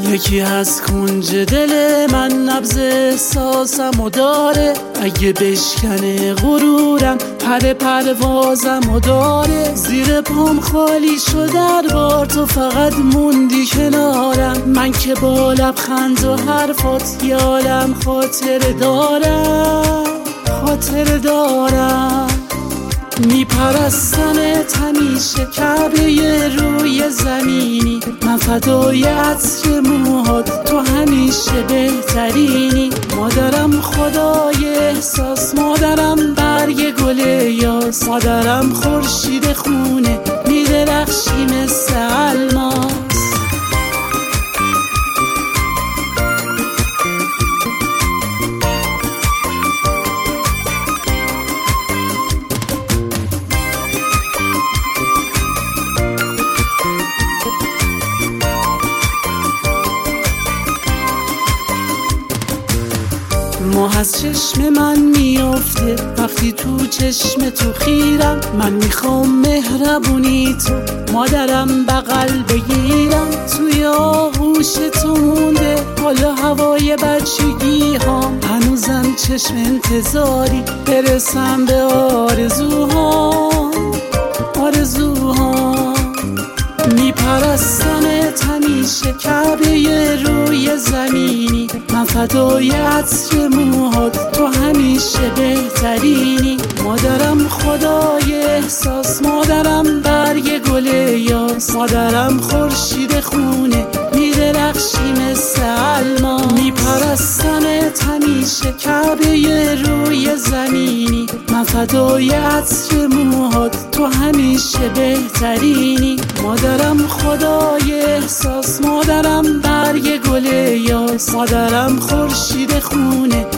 یکی از کنج دل من نبض احساسمو داره، اگه بشکنه غرورم پر پروازمو داره. زیر پام خالی شد در بار، تو فقط موندی کنارم. من که با لبخند و حرفات یه عالم خاطره دارم. میپرستمت همیشه کعبه روی زمینی، من فدای عطر موهات، تو همیشه بهترینی. مادرم خدای احساس، مادرم برگ گل یاس، مادرم خورشید خونه میدرخشی مثل الماس. ماه از چشم من میافته وقتی تو چشم تو خیرم. من میخوام مهربونی تو مادرم بغل بگیرم. توی آغوش تو مونده حالا هوای بچگی هام، هنوزم چشم انتظاری برسم به آرزوهام. میپرستمت همیشه کعبه روی زمینی، من فدای عطر موهات، تو همیشه بهترینی. مادرم خدای احساس، مادرم برگ گل یاس، مادرم خورشید خونه میدرخشی مثل الماس. میپرستمت همیشه کعبه روی زمینی، من فدای عطر موهات، تو همیشه بهترینی. مادرم خدای احساس، مادرم برگ گل یاس، مادرم خورشید خونه